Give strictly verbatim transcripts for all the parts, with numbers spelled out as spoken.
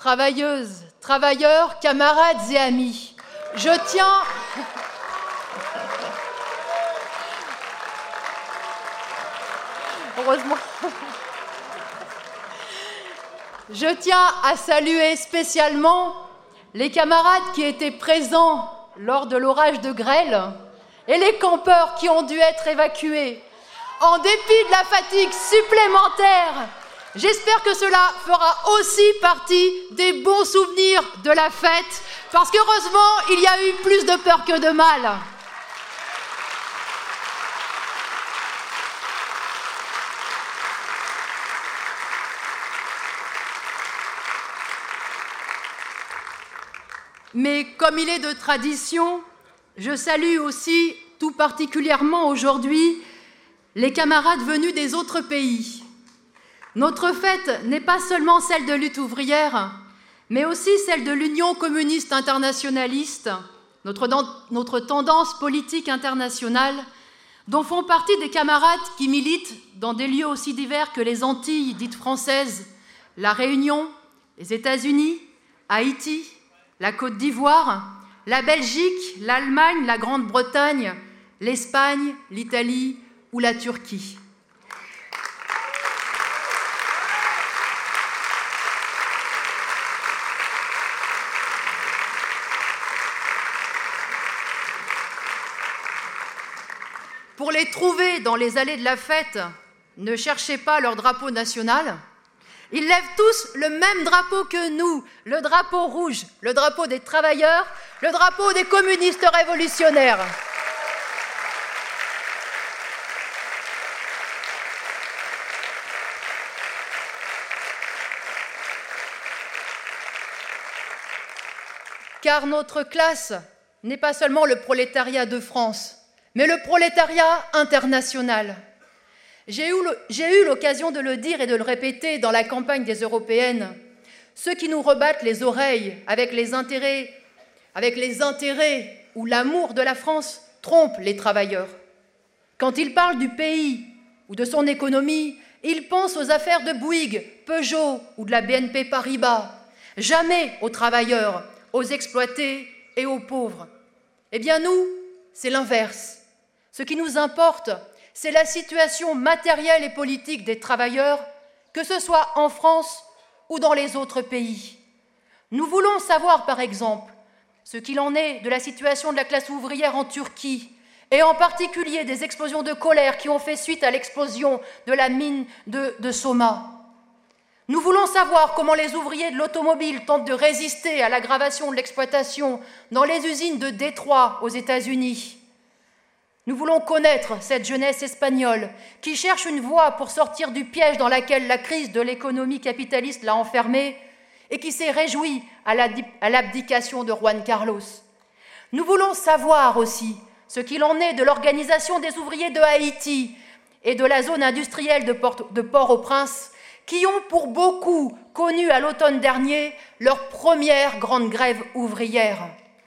Travailleuses, travailleurs, camarades et amis, je tiens... Heureusement. Je tiens à saluer spécialement les camarades qui étaient présents lors de l'orage de grêle et les campeurs qui ont dû être évacués. En dépit de la fatigue supplémentaire, j'espère que cela fera aussi partie des bons souvenirs de la fête, parce qu'heureusement, il y a eu plus de peur que de mal. Mais comme il est de tradition, je salue aussi tout particulièrement aujourd'hui les camarades venus des autres pays. Notre fête n'est pas seulement celle de lutte ouvrière, mais aussi celle de l'Union communiste internationaliste, notre, notre tendance politique internationale, dont font partie des camarades qui militent dans des lieux aussi divers que les Antilles dites françaises, la Réunion, les États-Unis, Haïti, la Côte d'Ivoire, la Belgique, l'Allemagne, la Grande-Bretagne, l'Espagne, l'Italie ou la Turquie. Pour les trouver dans les allées de la fête, ne cherchez pas leur drapeau national. Ils lèvent tous le même drapeau que nous, le drapeau rouge, le drapeau des travailleurs, le drapeau des communistes révolutionnaires. Car notre classe n'est pas seulement le prolétariat de France, mais le prolétariat international. J'ai eu l'occasion de le dire et de le répéter dans la campagne des européennes. Ceux qui nous rebattent les oreilles avec les intérêts, avec les intérêts ou l'amour de la France trompent les travailleurs. Quand ils parlent du pays ou de son économie, ils pensent aux affaires de Bouygues, Peugeot ou de la B N P Paribas. Jamais aux travailleurs, aux exploités et aux pauvres. Eh bien nous, c'est l'inverse. Ce qui nous importe, c'est la situation matérielle et politique des travailleurs, que ce soit en France ou dans les autres pays. Nous voulons savoir, par exemple, ce qu'il en est de la situation de la classe ouvrière en Turquie, et en particulier des explosions de colère qui ont fait suite à l'explosion de la mine de, de Soma. Nous voulons savoir comment les ouvriers de l'automobile tentent de résister à l'aggravation de l'exploitation dans les usines de Détroit aux États-Unis. Nous voulons connaître cette jeunesse espagnole qui cherche une voie pour sortir du piège dans lequel la crise de l'économie capitaliste l'a enfermée et qui s'est réjouie à l'abdication de Juan Carlos. Nous voulons savoir aussi ce qu'il en est de l'organisation des ouvriers de Haïti et de la zone industrielle de Port-au-Prince qui ont pour beaucoup connu à l'automne dernier leur première grande grève ouvrière.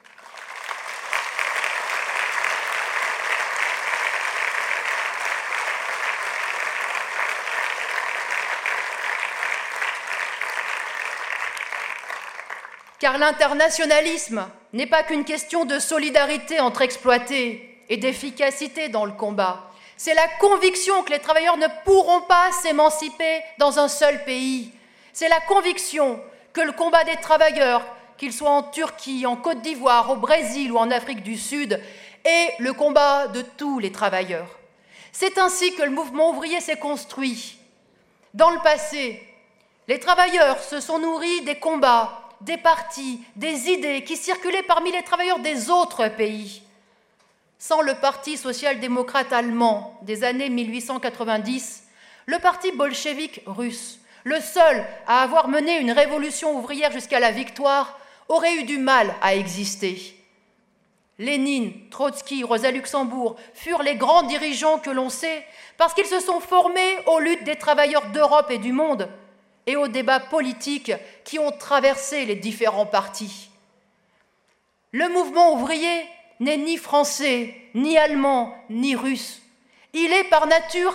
Car l'internationalisme n'est pas qu'une question de solidarité entre exploités et d'efficacité dans le combat. C'est la conviction que les travailleurs ne pourront pas s'émanciper dans un seul pays. C'est la conviction que le combat des travailleurs, qu'ils soient en Turquie, en Côte d'Ivoire, au Brésil ou en Afrique du Sud, est le combat de tous les travailleurs. C'est ainsi que le mouvement ouvrier s'est construit. Dans le passé, les travailleurs se sont nourris des combats, des partis, des idées qui circulaient parmi les travailleurs des autres pays. Sans le Parti social-démocrate allemand des années mille huit cent quatre-vingt-dix, le parti bolchevique russe, le seul à avoir mené une révolution ouvrière jusqu'à la victoire, aurait eu du mal à exister. Lénine, Trotsky, Rosa Luxembourg furent les grands dirigeants que l'on sait parce qu'ils se sont formés aux luttes des travailleurs d'Europe et du monde et aux débats politiques qui ont traversé les différents partis. Le mouvement ouvrier n'est ni français, ni allemand, ni russe. Il est par nature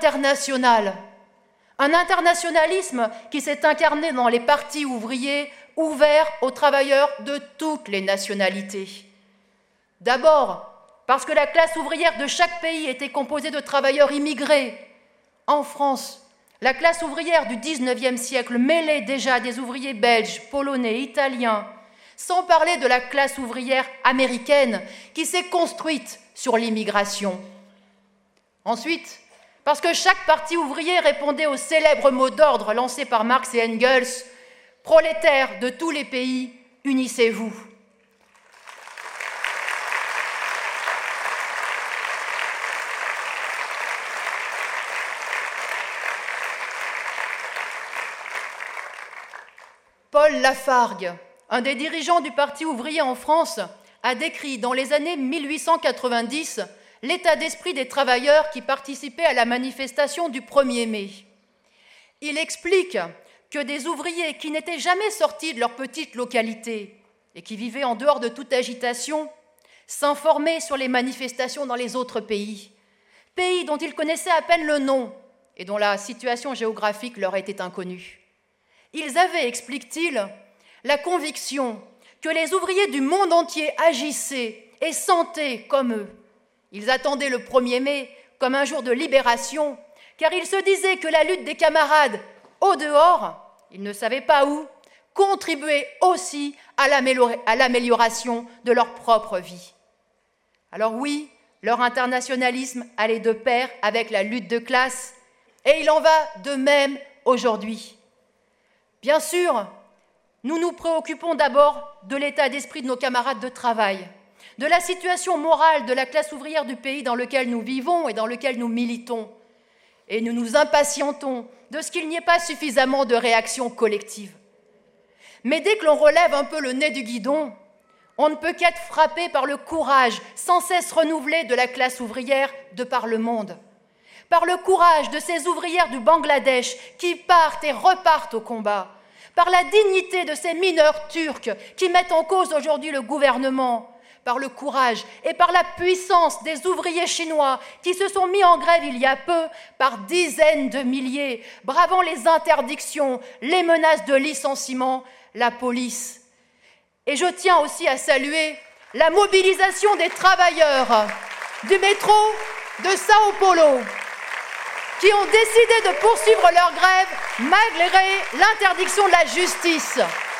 international. Un internationalisme qui s'est incarné dans les partis ouvriers ouvert aux travailleurs de toutes les nationalités. D'abord, parce que la classe ouvrière de chaque pays était composée de travailleurs immigrés. En France, la classe ouvrière du dix-neuvième siècle mêlait déjà des ouvriers belges, polonais, italiens, sans parler de la classe ouvrière américaine qui s'est construite sur l'immigration. Ensuite, parce que chaque parti ouvrier répondait au célèbre mot d'ordre lancé par Marx et Engels, « Prolétaires de tous les pays, unissez-vous ». Paul Lafargue, un des dirigeants du Parti ouvrier en France, a décrit dans les années mille huit cent quatre-vingt-dix l'état d'esprit des travailleurs qui participaient à la manifestation du premier mai. Il explique que des ouvriers qui n'étaient jamais sortis de leur petite localité et qui vivaient en dehors de toute agitation s'informaient sur les manifestations dans les autres pays, pays dont ils connaissaient à peine le nom et dont la situation géographique leur était inconnue. Ils avaient, explique-t-il, la conviction que les ouvriers du monde entier agissaient et sentaient comme eux. Ils attendaient le premier mai comme un jour de libération, car ils se disaient que la lutte des camarades au dehors, ils ne savaient pas où, contribuait aussi à l'amélioration de leur propre vie. Alors oui, leur internationalisme allait de pair avec la lutte de classe, et il en va de même aujourd'hui. Bien sûr, nous nous préoccupons d'abord de l'état d'esprit de nos camarades de travail, de la situation morale de la classe ouvrière du pays dans lequel nous vivons et dans lequel nous militons. Et nous nous impatientons de ce qu'il n'y ait pas suffisamment de réaction collective. Mais dès que l'on relève un peu le nez du guidon, on ne peut qu'être frappé par le courage sans cesse renouvelé de la classe ouvrière de par le monde, par le courage de ces ouvrières du Bangladesh qui partent et repartent au combat, par la dignité de ces mineurs turcs qui mettent en cause aujourd'hui le gouvernement, par le courage et par la puissance des ouvriers chinois qui se sont mis en grève il y a peu par dizaines de milliers, bravant les interdictions, les menaces de licenciement, la police. Et je tiens aussi à saluer la mobilisation des travailleurs du métro de Sao Paulo, qui ont décidé de poursuivre leur grève malgré l'interdiction de la justice.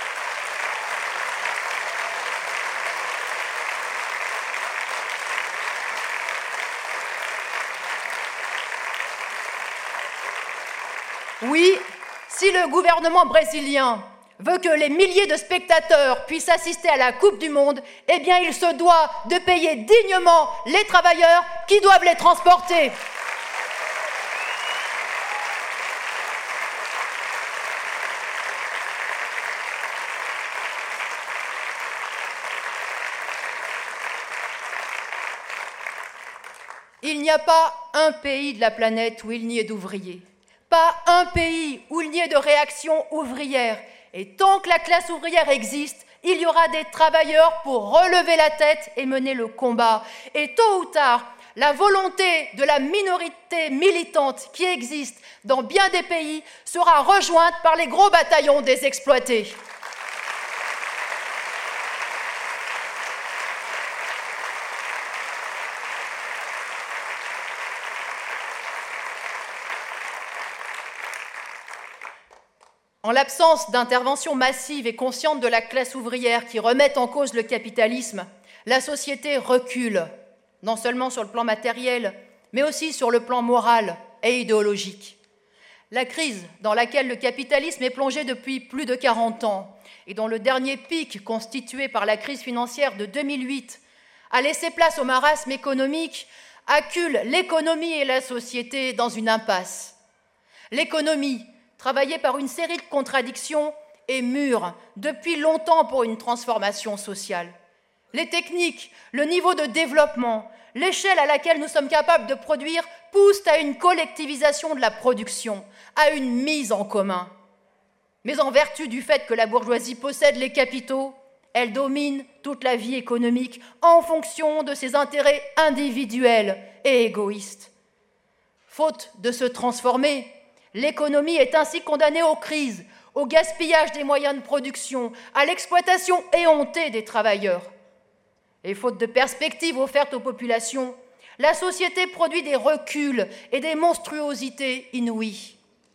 Oui, si le gouvernement brésilien veut que les milliers de spectateurs puissent assister à la Coupe du Monde, eh bien il se doit de payer dignement les travailleurs qui doivent les transporter. Il n'y a pas un pays de la planète où il n'y ait d'ouvriers, pas un pays où il n'y ait de réaction ouvrière. Et tant que la classe ouvrière existe, il y aura des travailleurs pour relever la tête et mener le combat. Et tôt ou tard, la volonté de la minorité militante qui existe dans bien des pays sera rejointe par les gros bataillons des exploités. En l'absence d'intervention massive et consciente de la classe ouvrière qui remettent en cause le capitalisme, la société recule, non seulement sur le plan matériel, mais aussi sur le plan moral et idéologique. La crise dans laquelle le capitalisme est plongé depuis plus de quarante ans et dont le dernier pic, constitué par la crise financière de deux mille huit, a laissé place au marasme économique, accule l'économie et la société dans une impasse. L'économie, travaillée par une série de contradictions, est mûre depuis longtemps pour une transformation sociale. Les techniques, le niveau de développement, l'échelle à laquelle nous sommes capables de produire poussent à une collectivisation de la production, à une mise en commun. Mais en vertu du fait que la bourgeoisie possède les capitaux, elle domine toute la vie économique en fonction de ses intérêts individuels et égoïstes. Faute de se transformer, l'économie est ainsi condamnée aux crises, au gaspillage des moyens de production, à l'exploitation éhontée des travailleurs. Et faute de perspectives offertes aux populations, la société produit des reculs et des monstruosités inouïes.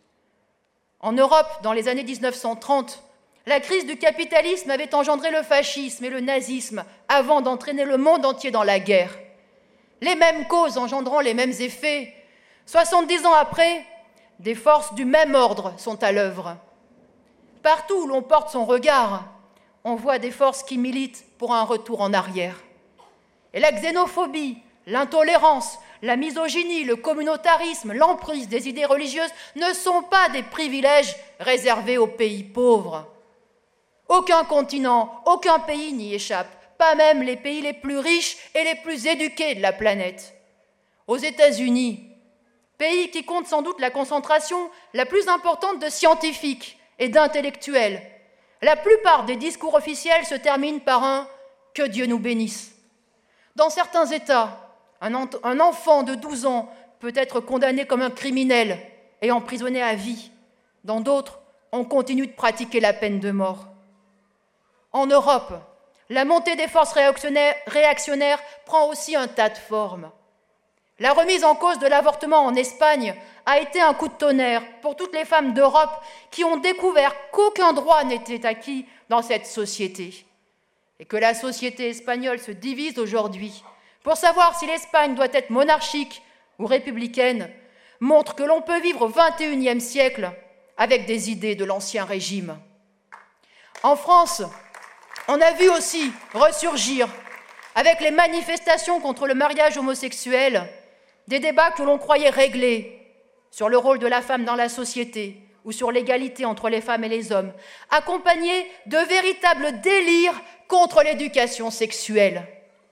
En Europe, dans les années mille neuf cent trente, la crise du capitalisme avait engendré le fascisme et le nazisme avant d'entraîner le monde entier dans la guerre. Les mêmes causes engendrant les mêmes effets. soixante-dix ans après, des forces du même ordre sont à l'œuvre. Partout où l'on porte son regard, on voit des forces qui militent pour un retour en arrière. Et la xénophobie, l'intolérance, la misogynie, le communautarisme, l'emprise des idées religieuses ne sont pas des privilèges réservés aux pays pauvres. Aucun continent, aucun pays n'y échappe, pas même les pays les plus riches et les plus éduqués de la planète. Aux États-Unis, pays qui compte sans doute la concentration la plus importante de scientifiques et d'intellectuels, la plupart des discours officiels se terminent par un « que Dieu nous bénisse ». Dans certains États, un, ent- un enfant de douze ans peut être condamné comme un criminel et emprisonné à vie. Dans d'autres, on continue de pratiquer la peine de mort. En Europe, la montée des forces réactionnaires, réactionnaires prend aussi un tas de formes. La remise en cause de l'avortement en Espagne a été un coup de tonnerre pour toutes les femmes d'Europe qui ont découvert qu'aucun droit n'était acquis dans cette société. Et que la société espagnole se divise aujourd'hui pour savoir si l'Espagne doit être monarchique ou républicaine montre que l'on peut vivre au vingt et unième siècle avec des idées de l'ancien régime. En France, on a vu aussi ressurgir, avec les manifestations contre le mariage homosexuel, des débats que l'on croyait réglés sur le rôle de la femme dans la société ou sur l'égalité entre les femmes et les hommes, accompagnés de véritables délires contre l'éducation sexuelle.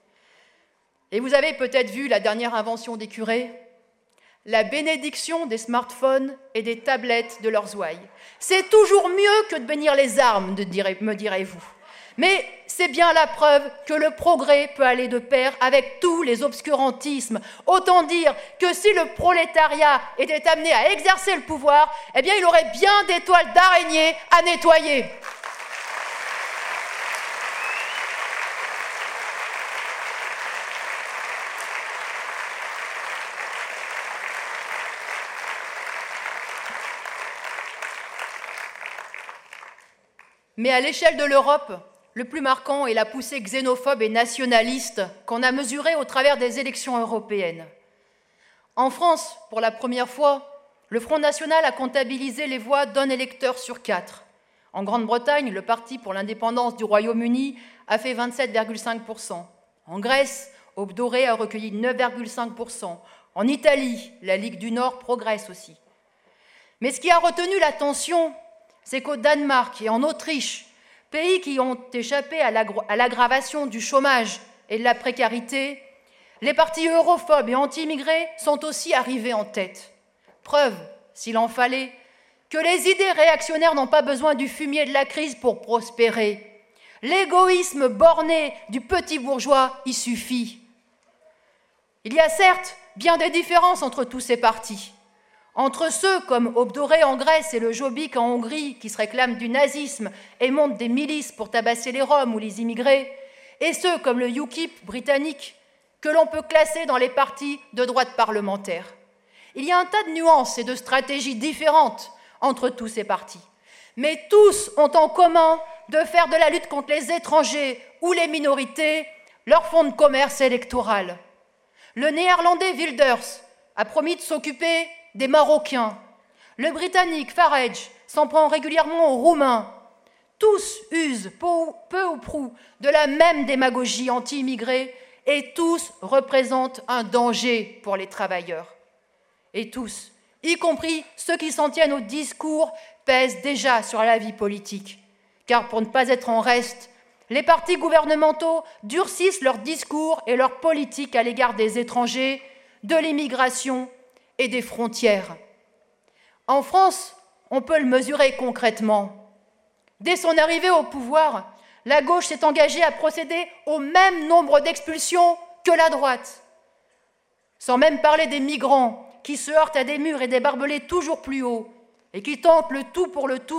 Et vous avez peut-être vu la dernière invention des curés, la bénédiction des smartphones et des tablettes de leurs ouailles. C'est toujours mieux que de bénir les armes, me direz-vous. Mais c'est bien la preuve que le progrès peut aller de pair avec tous les obscurantismes. Autant dire que si le prolétariat était amené à exercer le pouvoir, eh bien il aurait bien des toiles d'araignée à nettoyer. Mais à l'échelle de l'Europe, le plus marquant est la poussée xénophobe et nationaliste qu'on a mesurée au travers des élections européennes. En France, pour la première fois, le Front National a comptabilisé les voix d'un électeur sur quatre. En Grande-Bretagne, le Parti pour l'indépendance du Royaume-Uni a fait vingt-sept virgule cinq pour cent. En Grèce, Aube Dorée a recueilli neuf virgule cinq pour cent. En Italie, la Ligue du Nord progresse aussi. Mais ce qui a retenu l'attention, c'est qu'au Danemark et en Autriche, pays qui ont échappé à l'aggravation du chômage et de la précarité, les partis europhobes et anti-immigrés sont aussi arrivés en tête. Preuve, s'il en fallait, que les idées réactionnaires n'ont pas besoin du fumier de la crise pour prospérer. L'égoïsme borné du petit bourgeois y suffit. Il y a certes bien des différences entre tous ces partis. Entre ceux comme Aube Dorée en Grèce et le Jobbik en Hongrie, qui se réclament du nazisme et montent des milices pour tabasser les Roms ou les immigrés, et ceux comme le U K I P britannique, que l'on peut classer dans les partis de droite parlementaire. Il y a un tas de nuances et de stratégies différentes entre tous ces partis. Mais tous ont en commun de faire de la lutte contre les étrangers ou les minorités leur fonds de commerce électoral. Le néerlandais Wilders a promis de s'occuper des Marocains. Le Britannique Farage s'en prend régulièrement aux Roumains. Tous usent peu ou prou de la même démagogie anti-immigrée et tous représentent un danger pour les travailleurs. Et tous, y compris ceux qui s'en tiennent au discours, pèsent déjà sur la vie politique. Car pour ne pas être en reste, les partis gouvernementaux durcissent leurs discours et leurs politiques à l'égard des étrangers, de l'immigration et des frontières. En France, on peut le mesurer concrètement. Dès son arrivée au pouvoir, la gauche s'est engagée à procéder au même nombre d'expulsions que la droite. Sans même parler des migrants qui se heurtent à des murs et des barbelés toujours plus hauts et qui tentent le tout pour le tout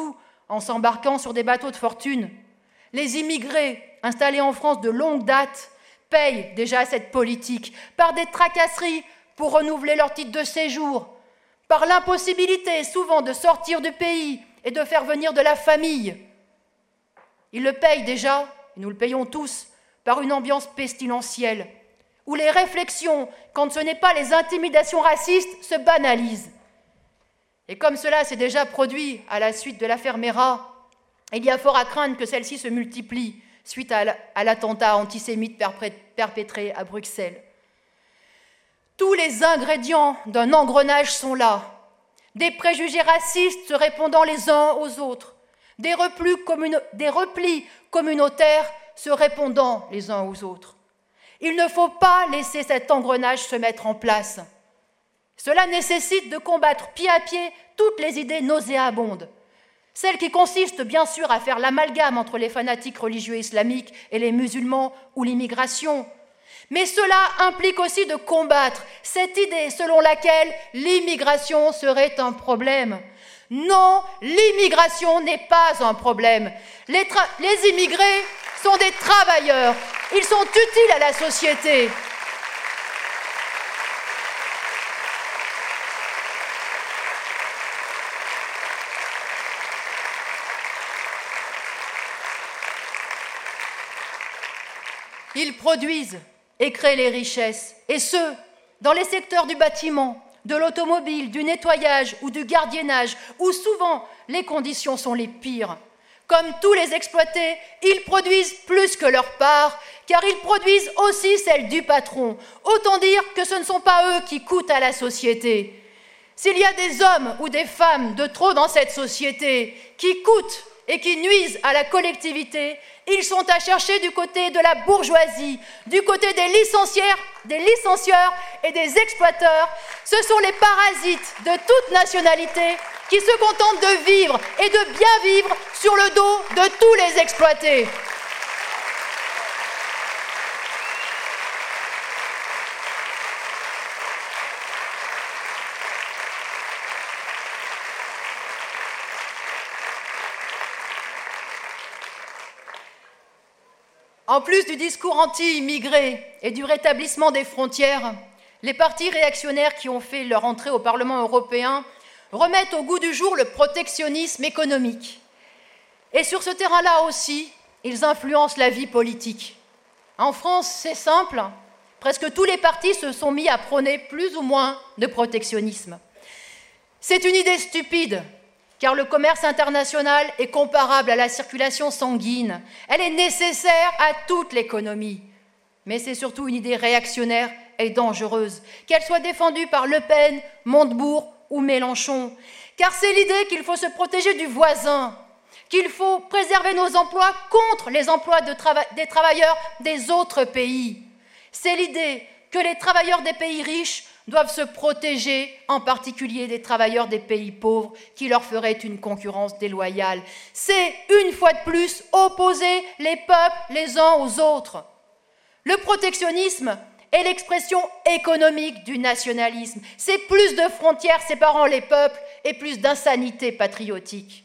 en s'embarquant sur des bateaux de fortune. Les immigrés installés en France de longue date payent déjà cette politique par des tracasseries pour renouveler leur titre de séjour, par l'impossibilité souvent de sortir du pays et de faire venir de la famille. Ils le payent déjà, et nous le payons tous, par une ambiance pestilentielle, où les réflexions, quand ce n'est pas les intimidations racistes, se banalisent. Et comme cela s'est déjà produit à la suite de l'affaire Mera, il y a fort à craindre que celle-ci se multiplie suite à l'attentat antisémite perpétré à Bruxelles. Tous les ingrédients d'un engrenage sont là. Des préjugés racistes se répondant les uns aux autres, des replis, communo- des replis communautaires se répondant les uns aux autres. Il ne faut pas laisser cet engrenage se mettre en place. Cela nécessite de combattre pied à pied toutes les idées nauséabondes. Celles qui consistent bien sûr à faire l'amalgame entre les fanatiques religieux islamiques et les musulmans ou l'immigration. Mais cela implique aussi de combattre cette idée selon laquelle l'immigration serait un problème. Non, l'immigration n'est pas un problème. Les, tra- les immigrés sont des travailleurs. Ils sont utiles à la société. Ils produisent et créent les richesses, et ce, dans les secteurs du bâtiment, de l'automobile, du nettoyage ou du gardiennage, où souvent les conditions sont les pires. Comme tous les exploités, ils produisent plus que leur part, car ils produisent aussi celle du patron. Autant dire que ce ne sont pas eux qui coûtent à la société. S'il y a des hommes ou des femmes de trop dans cette société qui coûtent et qui nuisent à la collectivité, ils sont à chercher du côté de la bourgeoisie, du côté des licencieurs, des licencieurs et des exploiteurs. Ce sont les parasites de toute nationalité qui se contentent de vivre et de bien vivre sur le dos de tous les exploités. En plus du discours anti-immigré et du rétablissement des frontières, les partis réactionnaires qui ont fait leur entrée au Parlement européen remettent au goût du jour le protectionnisme économique. Et sur ce terrain-là aussi, ils influencent la vie politique. En France, c'est simple, presque tous les partis se sont mis à prôner plus ou moins de protectionnisme. C'est une idée stupide, car le commerce international est comparable à la circulation sanguine. Elle est nécessaire à toute l'économie. Mais c'est surtout une idée réactionnaire et dangereuse, qu'elle soit défendue par Le Pen, Montebourg ou Mélenchon. Car c'est l'idée qu'il faut se protéger du voisin, qu'il faut préserver nos emplois contre les emplois de trava- des travailleurs des autres pays. C'est l'idée que les travailleurs des pays riches doivent se protéger, en particulier des travailleurs des pays pauvres, qui leur feraient une concurrence déloyale. C'est, une fois de plus, opposer les peuples les uns aux autres. Le protectionnisme est l'expression économique du nationalisme. C'est plus de frontières séparant les peuples et plus d'insanité patriotique.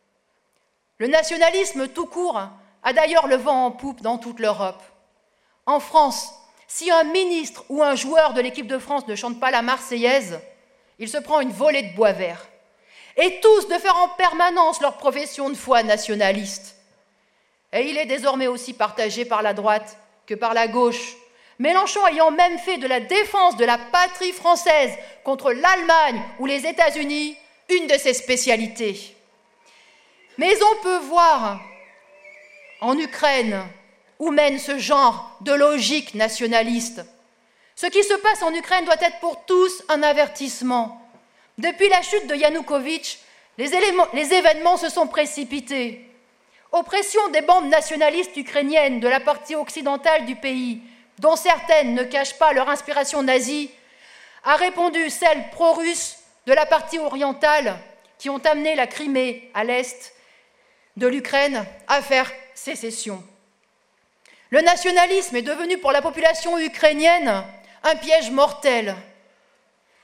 Le nationalisme tout court a d'ailleurs le vent en poupe dans toute l'Europe. En France, si un ministre ou un joueur de l'équipe de France ne chante pas la Marseillaise, il se prend une volée de bois vert. Et tous de faire en permanence leur profession de foi nationaliste. Et il est désormais aussi partagé par la droite que par la gauche, Mélenchon ayant même fait de la défense de la patrie française contre l'Allemagne ou les États-Unis une de ses spécialités. Mais on peut voir en Ukraine où mène ce genre de logique nationaliste. Ce qui se passe en Ukraine doit être pour tous un avertissement. Depuis la chute de Yanukovych, les, éléments, les événements se sont précipités. Oppression des bandes nationalistes ukrainiennes de la partie occidentale du pays, dont certaines ne cachent pas leur inspiration nazie, a répondu celle pro-russe de la partie orientale qui ont amené la Crimée à l'est de l'Ukraine à faire sécession. Le nationalisme est devenu pour la population ukrainienne un piège mortel.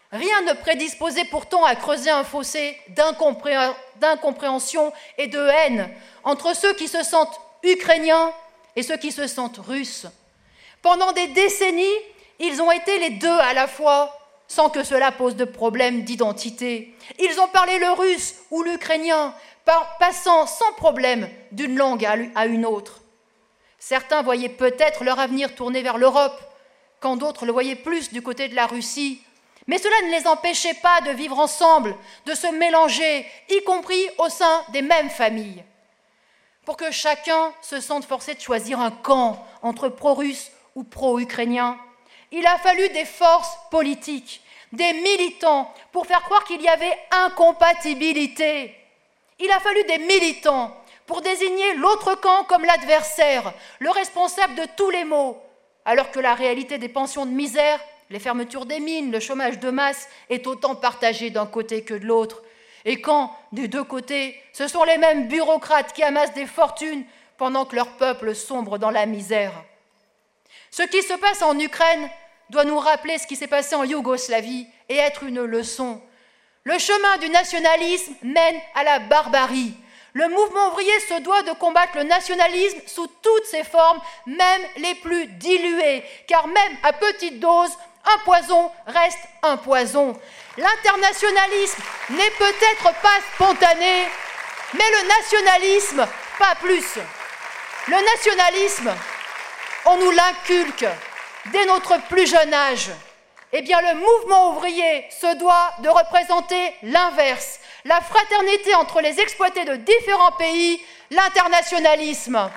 Rien ne prédisposait pourtant à creuser un fossé d'incompré- d'incompréhension et de haine entre ceux qui se sentent ukrainiens et ceux qui se sentent russes. Pendant des décennies, ils ont été les deux à la fois, sans que cela pose de problème d'identité. Ils ont parlé le russe ou l'ukrainien, passant sans problème d'une langue à une autre. Certains voyaient peut-être leur avenir tourné vers l'Europe, quand d'autres le voyaient plus du côté de la Russie. Mais cela ne les empêchait pas de vivre ensemble, de se mélanger, y compris au sein des mêmes familles. Pour que chacun se sente forcé de choisir un camp entre pro-russe ou pro-ukrainien, il a fallu des forces politiques, des militants, pour faire croire qu'il y avait incompatibilité. Il a fallu des militants pour désigner l'autre camp comme l'adversaire, le responsable de tous les maux, alors que la réalité des pensions de misère, les fermetures des mines, le chômage de masse est autant partagé d'un côté que de l'autre. Et quand, des deux côtés, ce sont les mêmes bureaucrates qui amassent des fortunes pendant que leur peuple sombre dans la misère. Ce qui se passe en Ukraine doit nous rappeler ce qui s'est passé en Yougoslavie et être une leçon. Le chemin du nationalisme mène à la barbarie. Le mouvement ouvrier se doit de combattre le nationalisme sous toutes ses formes, même les plus diluées, car même à petite dose, un poison reste un poison. L'internationalisme n'est peut-être pas spontané, mais le nationalisme, pas plus. Le nationalisme, on nous l'inculque dès notre plus jeune âge. Eh bien, le mouvement ouvrier se doit de représenter l'inverse, la fraternité entre les exploités de différents pays, l'internationalisme.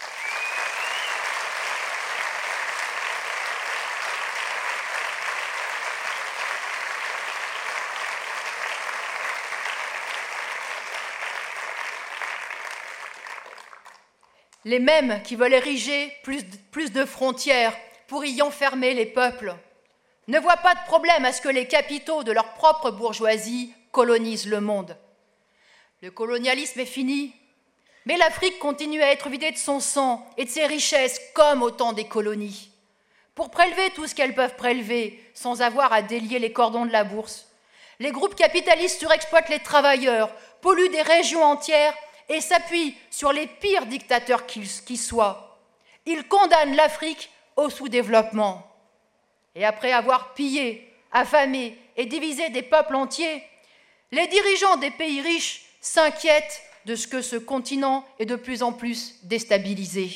Les mêmes qui veulent ériger plus, plus de frontières pour y enfermer les peuples ne voient pas de problème à ce que les capitaux de leur propre bourgeoisie colonisent le monde. Le colonialisme est fini, mais l'Afrique continue à être vidée de son sang et de ses richesses comme au temps des colonies, pour prélever tout ce qu'elles peuvent prélever sans avoir à délier les cordons de la bourse. Les groupes capitalistes surexploitent les travailleurs, polluent des régions entières et s'appuient sur les pires dictateurs qui soient. Ils condamnent l'Afrique au sous-développement. Et après avoir pillé, affamé et divisé des peuples entiers, les dirigeants des pays riches s'inquiètent de ce que ce continent est de plus en plus déstabilisé.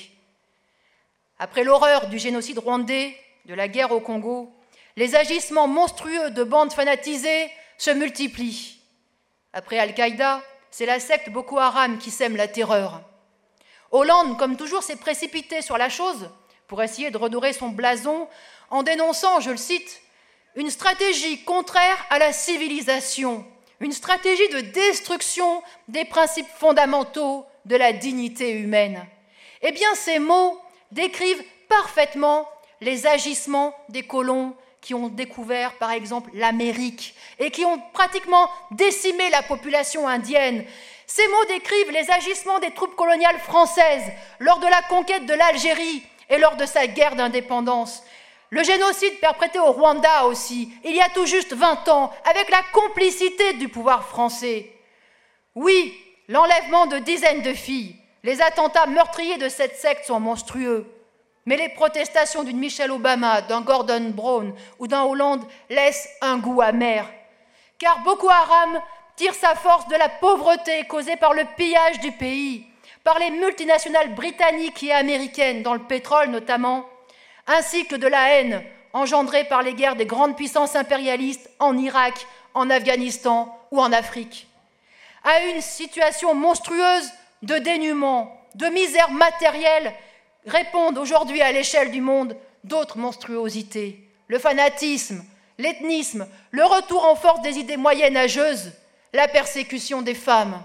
Après l'horreur du génocide rwandais, de la guerre au Congo, les agissements monstrueux de bandes fanatisées se multiplient. Après Al-Qaïda, c'est la secte Boko Haram qui sème la terreur. Hollande, comme toujours, s'est précipité sur la chose pour essayer de redorer son blason en dénonçant, je le cite, une stratégie contraire à la civilisation, une stratégie de destruction des principes fondamentaux de la dignité humaine. Eh bien, ces mots décrivent parfaitement les agissements des colons qui ont découvert, par exemple, l'Amérique et qui ont pratiquement décimé la population indienne. Ces mots décrivent les agissements des troupes coloniales françaises lors de la conquête de l'Algérie et lors de sa guerre d'indépendance. Le génocide perpétré au Rwanda aussi, il y a tout juste vingt ans, avec la complicité du pouvoir français. Oui, l'enlèvement de dizaines de filles, les attentats meurtriers de cette secte sont monstrueux. Mais les protestations d'une Michelle Obama, d'un Gordon Brown ou d'un Hollande laissent un goût amer. Car Boko Haram tire sa force de la pauvreté causée par le pillage du pays, par les multinationales britanniques et américaines, dans le pétrole notamment, ainsi que de la haine engendrée par les guerres des grandes puissances impérialistes en Irak, en Afghanistan ou en Afrique. À une situation monstrueuse de dénuement, de misère matérielle, répondent aujourd'hui à l'échelle du monde d'autres monstruosités. Le fanatisme, l'ethnisme, le retour en force des idées moyenâgeuses, la persécution des femmes.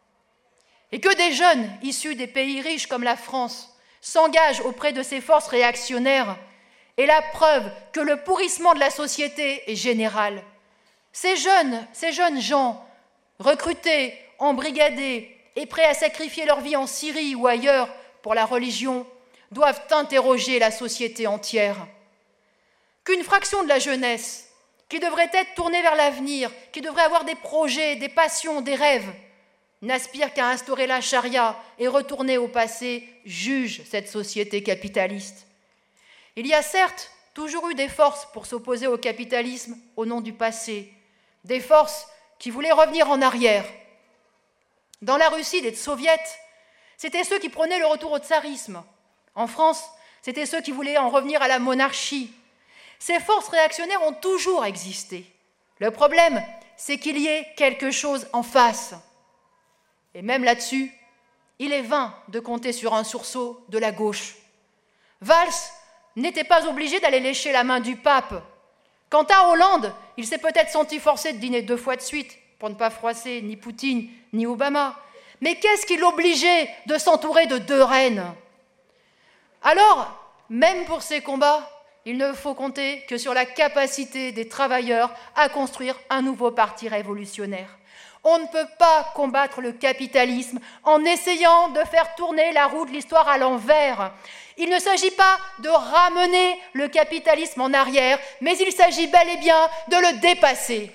Et que des jeunes issus des pays riches comme la France s'engagent auprès de ces forces réactionnaires est la preuve que le pourrissement de la société est général. Ces jeunes, ces jeunes gens, recrutés, embrigadés et prêts à sacrifier leur vie en Syrie ou ailleurs pour la religion, doivent interroger la société entière. Qu'une fraction de la jeunesse qui devrait être tournée vers l'avenir, qui devrait avoir des projets, des passions, des rêves, n'aspire qu'à instaurer la charia et retourner au passé, juge cette société capitaliste. Il y a certes toujours eu des forces pour s'opposer au capitalisme au nom du passé, des forces qui voulaient revenir en arrière. Dans la Russie des soviets, c'était ceux qui prenaient le retour au tsarisme. En France, c'était ceux qui voulaient en revenir à la monarchie. Ces forces réactionnaires ont toujours existé. Le problème, c'est qu'il y ait quelque chose en face. Et même là-dessus, il est vain de compter sur un sursaut de la gauche. Valls n'était pas obligé d'aller lécher la main du pape. Quant à Hollande, il s'est peut-être senti forcé de dîner deux fois de suite pour ne pas froisser ni Poutine ni Obama. Mais qu'est-ce qui l'obligeait de s'entourer de deux reines ? Alors, même pour ces combats, il ne faut compter que sur la capacité des travailleurs à construire un nouveau parti révolutionnaire. On ne peut pas combattre le capitalisme en essayant de faire tourner la roue de l'histoire à l'envers. Il ne s'agit pas de ramener le capitalisme en arrière, mais il s'agit bel et bien de le dépasser.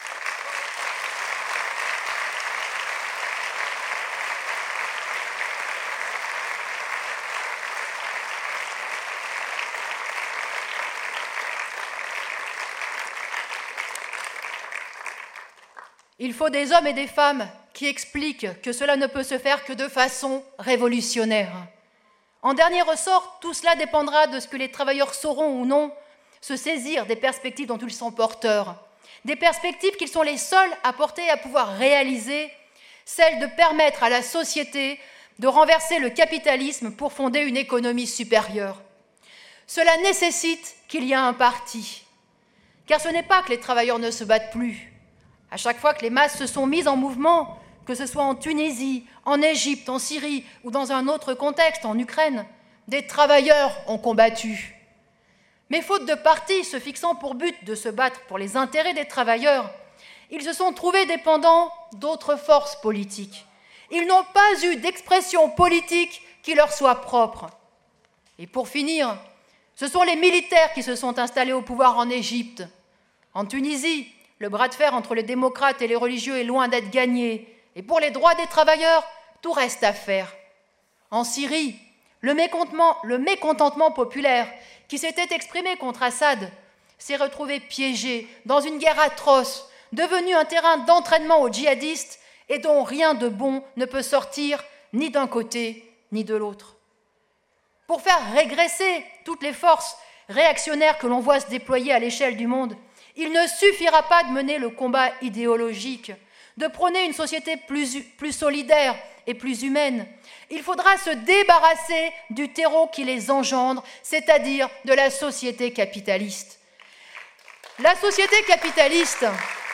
Il faut des hommes et des femmes qui expliquent que cela ne peut se faire que de façon révolutionnaire. En dernier ressort, tout cela dépendra de ce que les travailleurs sauront ou non se saisir des perspectives dont ils sont porteurs, des perspectives qu'ils sont les seuls à porter et à pouvoir réaliser, celles de permettre à la société de renverser le capitalisme pour fonder une économie supérieure. Cela nécessite qu'il y ait un parti, car ce n'est pas que les travailleurs ne se battent plus. À chaque fois que les masses se sont mises en mouvement, que ce soit en Tunisie, en Égypte, en Syrie ou dans un autre contexte, en Ukraine, des travailleurs ont combattu. Mais faute de partis se fixant pour but de se battre pour les intérêts des travailleurs, ils se sont trouvés dépendants d'autres forces politiques. Ils n'ont pas eu d'expression politique qui leur soit propre. Et pour finir, ce sont les militaires qui se sont installés au pouvoir en Égypte. En Tunisie, le bras de fer entre les démocrates et les religieux est loin d'être gagné. Et pour les droits des travailleurs, tout reste à faire. En Syrie, le mécontentement, le mécontentement populaire qui s'était exprimé contre Assad s'est retrouvé piégé dans une guerre atroce, devenue un terrain d'entraînement aux djihadistes et dont rien de bon ne peut sortir ni d'un côté ni de l'autre. Pour faire régresser toutes les forces réactionnaires que l'on voit se déployer à l'échelle du monde, il ne suffira pas de mener le combat idéologique, de prôner une société plus, plus solidaire et plus humaine. Il faudra se débarrasser du terreau qui les engendre, c'est-à-dire de la société capitaliste. La société capitaliste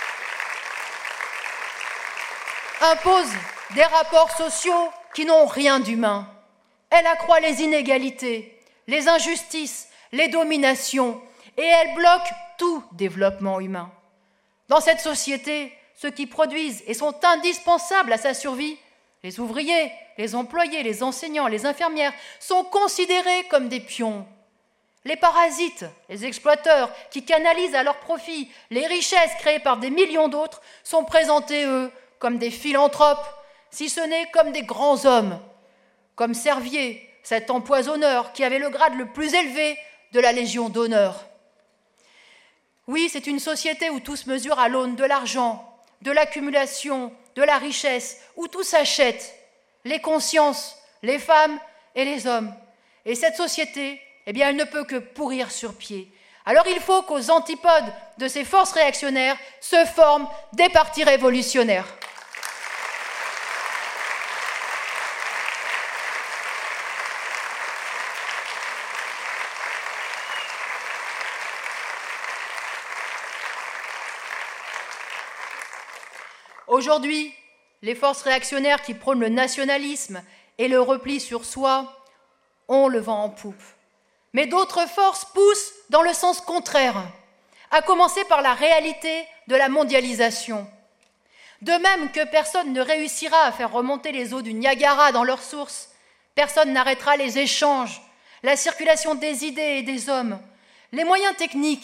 impose des rapports sociaux qui n'ont rien d'humain. Elle accroît les inégalités, les injustices, les dominations, et elle bloque tout développement humain. Dans cette société, ceux qui produisent et sont indispensables à sa survie, les ouvriers, les employés, les enseignants, les infirmières, sont considérés comme des pions. Les parasites, les exploiteurs, qui canalisent à leur profit les richesses créées par des millions d'autres, sont présentés, eux, comme des philanthropes, si ce n'est comme des grands hommes, comme Servier, cet empoisonneur qui avait le grade le plus élevé de la Légion d'honneur. Oui, c'est une société où tout se mesure à l'aune de l'argent, de l'accumulation, de la richesse, où tout s'achète, les consciences, les femmes et les hommes. Et cette société, eh bien, elle ne peut que pourrir sur pied. Alors il faut qu'aux antipodes de ces forces réactionnaires se forment des partis révolutionnaires. Aujourd'hui, les forces réactionnaires qui prônent le nationalisme et le repli sur soi ont le vent en poupe. Mais d'autres forces poussent dans le sens contraire, à commencer par la réalité de la mondialisation. De même que personne ne réussira à faire remonter les eaux du Niagara dans leurs sources, personne n'arrêtera les échanges, la circulation des idées et des hommes, les moyens techniques,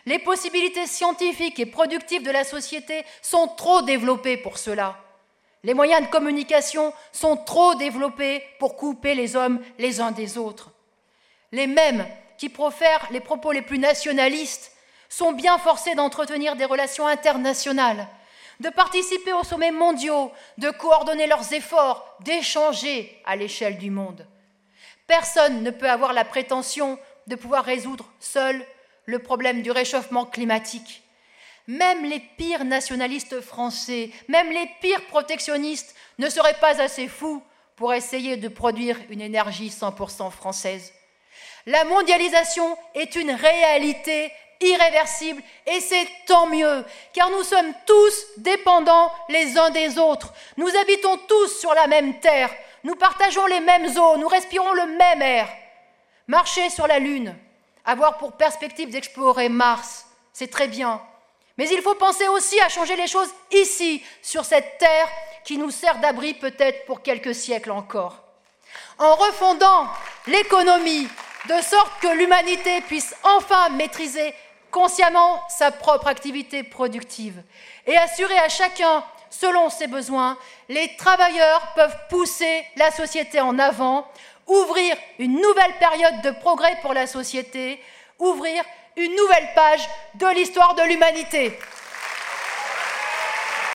Les possibilités scientifiques et productives de la société sont trop développées pour cela. Les moyens de communication sont trop développés pour couper les hommes les uns des autres. Les mêmes qui profèrent les propos les plus nationalistes sont bien forcés d'entretenir des relations internationales, de participer aux sommets mondiaux, de coordonner leurs efforts, d'échanger à l'échelle du monde. Personne ne peut avoir la prétention de pouvoir résoudre seul le problème du réchauffement climatique. Même les pires nationalistes français, même les pires protectionnistes ne seraient pas assez fous pour essayer de produire une énergie cent pour cent française. La mondialisation est une réalité irréversible et c'est tant mieux, car nous sommes tous dépendants les uns des autres. Nous habitons tous sur la même terre, nous partageons les mêmes eaux, nous respirons le même air. Marcher sur la Lune, avoir pour perspective d'explorer Mars, c'est très bien. Mais il faut penser aussi à changer les choses ici, sur cette terre qui nous sert d'abri peut-être pour quelques siècles encore. En refondant l'économie, de sorte que l'humanité puisse enfin maîtriser consciemment sa propre activité productive et assurer à chacun, selon ses besoins, les travailleurs peuvent pousser la société en avant, ouvrir une nouvelle période de progrès pour la société, ouvrir une nouvelle page de l'histoire de l'humanité.